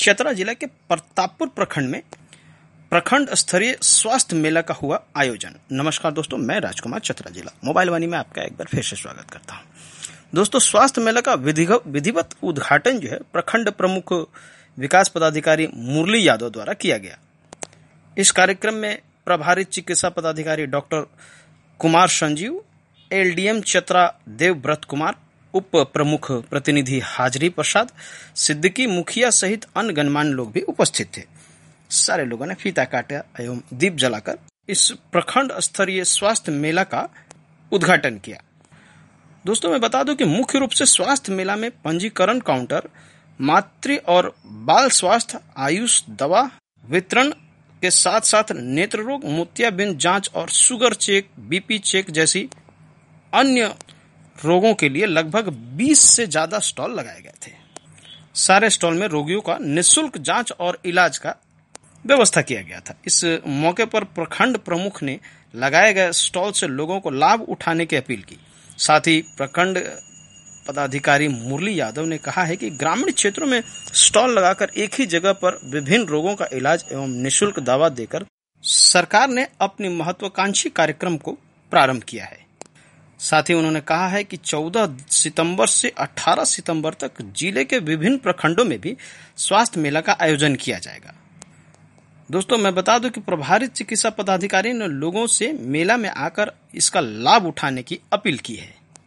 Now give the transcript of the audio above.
चतरा जिला के प्रतापपुर प्रखंड में प्रखंड स्तरीय स्वास्थ्य मेला का हुआ आयोजन। नमस्कार दोस्तों, मैं राजकुमार चतरा जिला मोबाइल वाणी में आपका एक बार फिर से स्वागत करता हूं। दोस्तों, स्वास्थ्य मेला का विधिवत उद्घाटन जो है प्रखंड प्रमुख विकास पदाधिकारी मुरली यादव द्वारा किया गया। इस कार्यक्रम में प्रभारी चिकित्सा पदाधिकारी डॉक्टर कुमार संजीव, एलडीएम चतरा देवव्रत कुमार, उप प्रमुख प्रतिनिधि हाजरी प्रसाद, सिद्दीकी मुखिया सहित अन्य गणमान्य लोग भी उपस्थित थे। सारे लोगों ने फीता काटा एवं दीप जलाकर इस प्रखंड स्तरीय स्वास्थ्य मेला का उद्घाटन किया। दोस्तों, मैं बता दूं कि मुख्य रूप से स्वास्थ्य मेला में पंजीकरण काउंटर, मातृ और बाल स्वास्थ्य, आयुष दवा वितरण के साथ साथ नेत्र रोग, मोतियाबिंद जांच और शुगर चेक, बीपी चेक जैसी अन्य रोगों के लिए लगभग 20 से ज्यादा स्टॉल लगाए गए थे। सारे स्टॉल में रोगियों का निःशुल्क जांच और इलाज का व्यवस्था किया गया था। इस मौके पर प्रखंड प्रमुख ने लगाए गए स्टॉल से लोगों को लाभ उठाने की अपील की। साथ ही प्रखंड पदाधिकारी मुरली यादव ने कहा है कि ग्रामीण क्षेत्रों में स्टॉल लगाकर एक ही जगह पर विभिन्न रोगों का इलाज एवं निःशुल्क दवा देकर सरकार ने अपनी महत्वाकांक्षी कार्यक्रम को प्रारंभ किया है। साथ ही उन्होंने कहा है कि 14 सितंबर से 18 सितंबर तक जिले के विभिन्न प्रखंडों में भी स्वास्थ्य मेला का आयोजन किया जाएगा। दोस्तों, मैं बता दूं कि प्रभारी चिकित्सा पदाधिकारी ने लोगों से मेला में आकर इसका लाभ उठाने की अपील की है।